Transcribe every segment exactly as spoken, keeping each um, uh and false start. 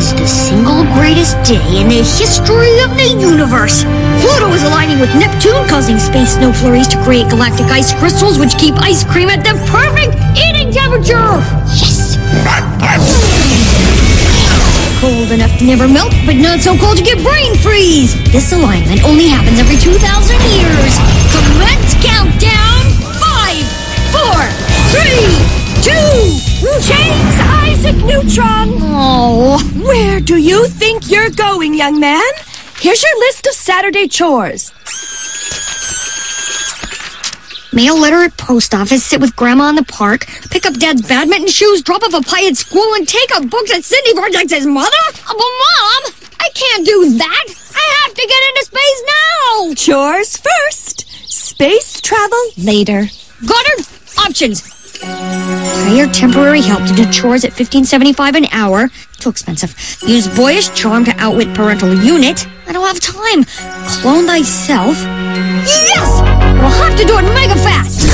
is the single greatest day in the history of the universe. Pluto is aligning with Neptune, causing space snow flurries to create galactic ice crystals, which keep ice cream at the perfect eating temperature. Yes! Cold enough to never melt, but not so cold to get brain freeze. This alignment only happens every two thousand years. Commence countdown. Five, four, three, two, James Isaac Neutron! Oh. Where do you think you're going, young man? Here's your list of Saturday chores. Mail letter at post office, sit with Grandma in the park, pick up Dad's badminton shoes, drop off a pie at school, and take up books at Cindy Vortex's mother? Oh, but Mom, I can't do that. I have to get into space now. Chores first. Space travel later. Goddard, options. Hire temporary help to do chores at fifteen seventy-five an hour. Too expensive. Use boyish charm to outwit parental unit. I don't have time. Clone thyself. Yes! We'll have to do it mega fast.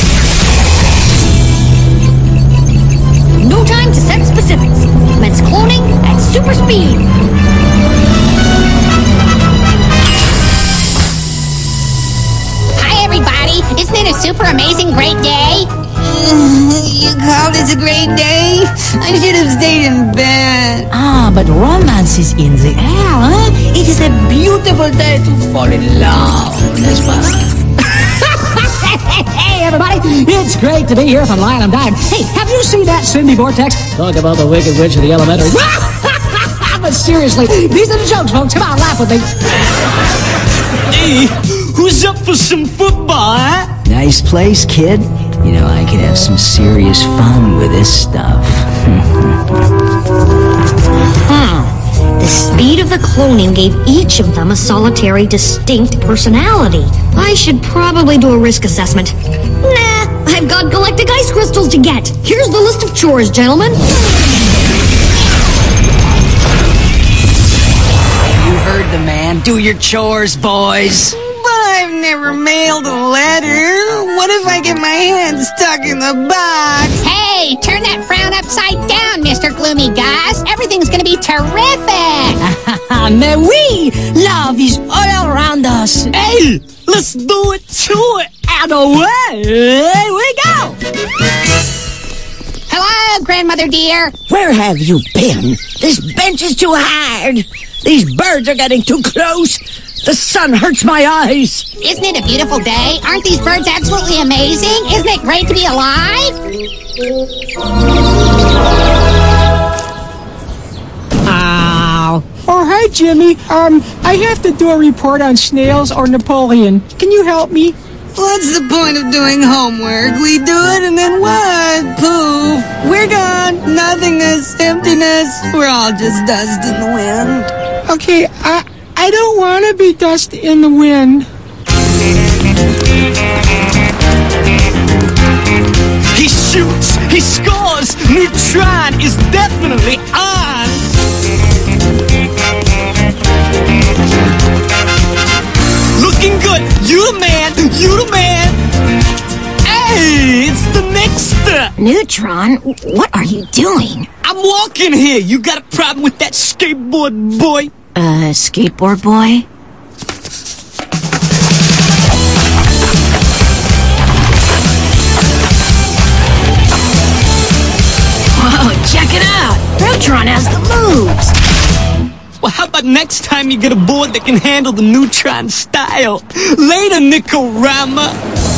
No time to set specifics. Commence cloning at super speed. Hi, everybody. Isn't it a super amazing great day? You called it a great day? I should have stayed in bed. Ah, but romance is in the air, huh? It is a beautiful day to fall in love, n'est-ce pas? Hey, everybody! It's great to be here from Lion and Dime. Hey, have you seen that Cindy Vortex? Talk about the Wicked Witch of the Elementary. But seriously, these are the jokes, folks. Come on, laugh with me. Hey, who's up for some football, huh? Nice place, kid. You know, I could have some serious fun with this stuff. Hmm. The speed of the cloning gave each of them a solitary, distinct personality. I should probably do a risk assessment. Nah, I've got galactic ice crystals to get. Here's the list of chores, gentlemen. You heard the man. Do your chores, boys. I've never mailed a letter. What if I get my hand stuck in the box? Hey, turn that frown upside down, Mister Gloomy Gus. Everything's gonna be terrific. Mais oui! Love is all around us. Hey, let's do it to it. And away we go! Hello, Grandmother dear. Where have you been? This bench is too hard. These birds are getting too close. The sun hurts my eyes. Isn't it a beautiful day? Aren't these birds absolutely amazing? Isn't it great to be alive? Ow. Oh, hi, Jimmy. Um, I have to do a report on snails or Napoleon. Can you help me? What's the point of doing homework? We do it and then what? Poof. We're gone. Nothingness, emptiness. We're all just dust in the wind. Okay, I... I don't want to be dust in the wind. He shoots, he scores. Neutron is definitely on. Looking good. You the man. You the man. Hey, it's the next step. Neutron, what are you doing? I'm walking here. You got a problem with that skateboard, boy? Uh, skateboard boy? Whoa, check it out! Neutron has the moves! Well, how about next time you get a board that can handle the Neutron style? Later, Nicorama!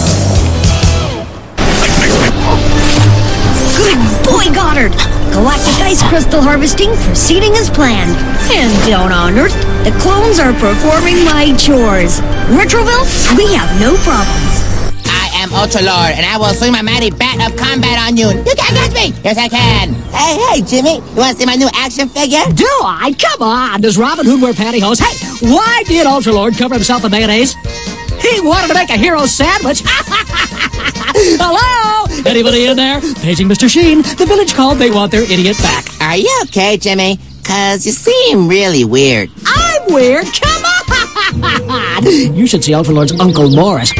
Good boy, Goddard! Galactic ice crystal harvesting proceeding as planned. And down on Earth, the clones are performing my chores. Retroville, we have no problems. I am Ultra Lord, and I will swing my mighty bat of combat on you. You can't catch me! Yes, I can. Hey, hey, Jimmy, you want to see my new action figure? Do I? Come on. Does Robin Hood wear pantyhose? Hey, why did Ultra Lord cover himself in mayonnaise? He wanted to make a hero sandwich. Hello? Anybody in there? Paging Mister Sheen. The village called. They want their idiot back. Are you okay, Jimmy? Cause you seem really weird. I'm weird? Come on! You should see Ultra Lord's Uncle Morris.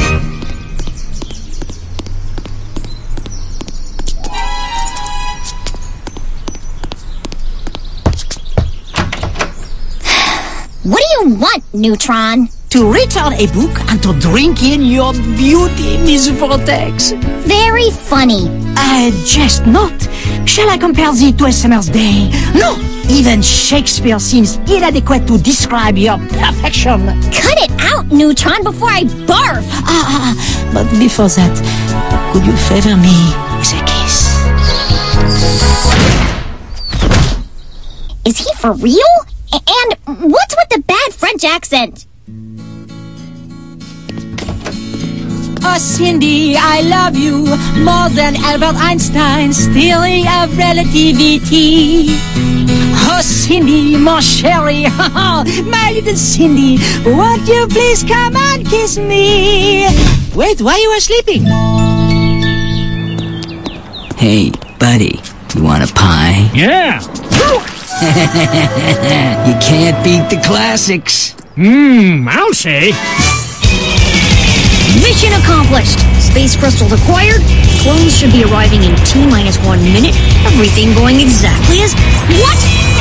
Neutron? To read out a book and to drink in your beauty, Miss Vortex. Very funny. I jest not. Shall I compare thee to a summer's day? No! Even Shakespeare seems inadequate to describe your perfection. Cut it out, Neutron, before I barf! Ah, ah, but before that, could you favor me with a kiss? Is he for real? A- and what's with the bad French accent? Oh, Cindy, I love you more than Albert Einstein's theory of relativity. Oh, Cindy, mon chéri, my little Cindy, won't you please come and kiss me? Wait, why you are sleeping? Hey, buddy, you want a pie? Yeah. You can't beat the classics. Mmm, I'll say. Mission accomplished. Space crystals acquired. Clones should be arriving in T minus one minute. Everything going exactly as... What?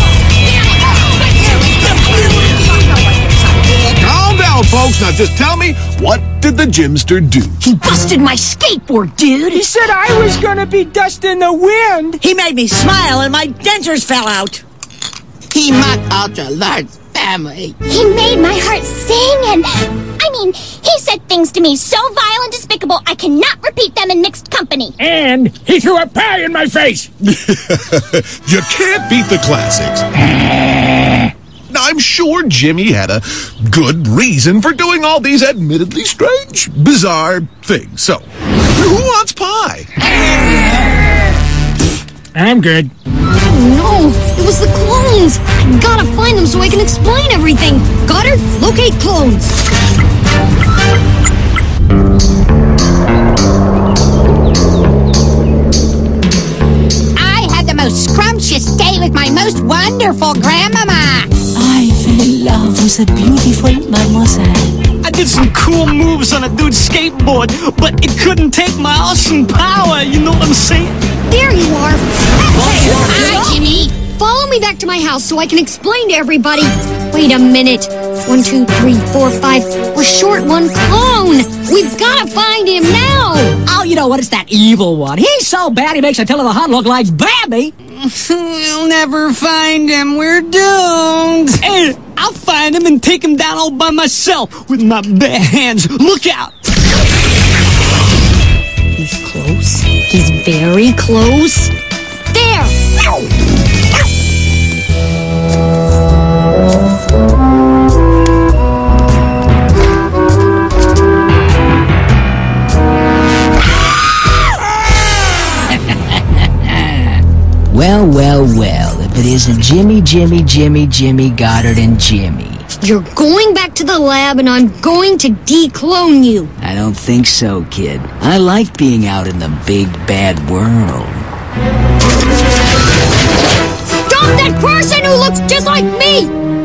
Calm down, folks. Now just tell me, what did the Gymster do? He busted my skateboard, dude. He said I was gonna be dust in the wind. He made me smile and my dentures fell out. He mocked Ultra Large's family. He made my heart sing and... I mean, he said things to me so vile and despicable I cannot repeat them in mixed company. And he threw a pie in my face. You can't beat the classics. Now, I'm sure Jimmy had a good reason for doing all these admittedly strange, bizarre things. So, who wants pie? I'm good. No, it was the clones. I gotta find them so I can explain everything. Goddard, locate clones. I had the most scrumptious day with my most wonderful grandmama. I fell in love with a beautiful mademoiselle. I did some cool moves on a dude's skateboard, but it couldn't take my awesome power, you know what I'm saying? There you are. Hi, Jimmy. Follow me back to my house so I can explain to everybody. Wait a minute. One, two, three, four, five. We're short one clone. We've got to find him now. Oh, you know what? It's that evil one. He's so bad he makes Attila the Hun look like Bambi. We'll never find him. We're doomed. Hey, I'll find him and take him down all by myself with my bare hands. Look out! He's close. He's very close. There! Well, well, well, if it isn't Jimmy, Jimmy, Jimmy, Jimmy, Goddard, and Jimmy. You're going back to the lab and I'm going to declone you. I don't think so, kid. I like being out in the big, bad world. Stop that person who looks just like me!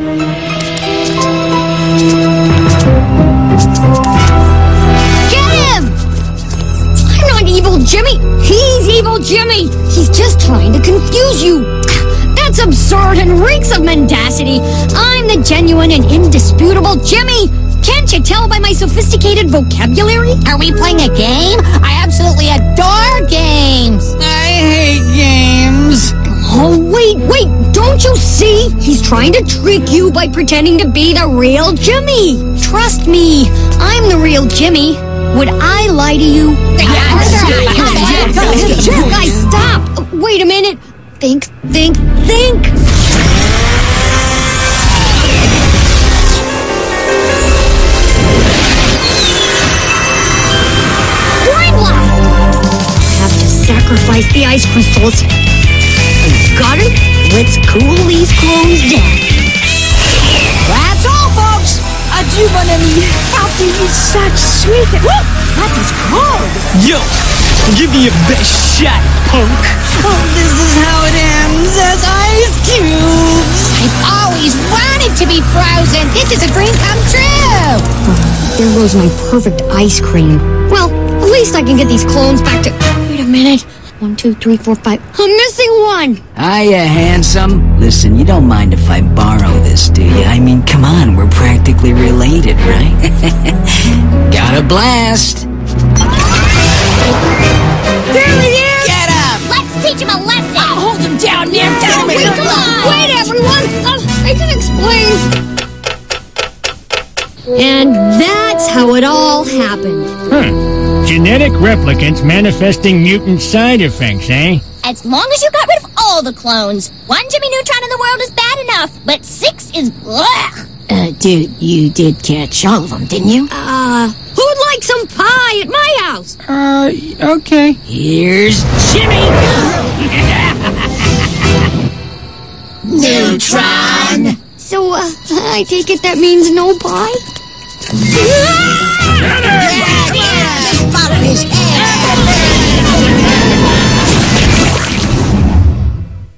Get him! I'm not evil Jimmy. He's evil Jimmy. He's just trying to confuse you. That's absurd and reeks of mendacity. I'm the genuine and indisputable Jimmy. Can't you tell by my sophisticated vocabulary? Are we playing a game? I absolutely adore games. I hate games. Oh, wait, wait, don't you see? He's trying to trick you by pretending to be the real Jimmy. Trust me, I'm the real Jimmy. Would I lie to you? Guys, stop! Wait a minute. Think, think, think! Brain blast! I have to sacrifice the ice crystals. Got it? Let's cool these clones down. That's all, folks! Adieu, mon ami. Happy is such sweet... Woo! That is cold! Yo, give me your best shot, punk. Oh, this is how it ends, as ice cubes. I've always wanted to be frozen. This is a dream come true. There goes my perfect ice cream. Well, at least I can get these clones back to... Wait a minute. One, two, three, four, five. I'm missing one! Hiya, handsome. Listen, you don't mind if I borrow this, do you? I mean, come on, we're practically related, right? Got a blast. There he is! Get him! Let's teach him a lesson. I'll hold him down near Don't me. we? Come on. Wait, everyone! Uh, I can explain. And that's how it all happened. Huh. Genetic replicants manifesting mutant side effects, eh? As long as you got rid of all the clones. One Jimmy Neutron in the world is bad enough, but six is blech. Uh, dude, you did catch all of them, didn't you? Uh, who'd like some pie at my house? Uh, okay. Here's Jimmy. Neutron! So, uh, I take it that means no pie?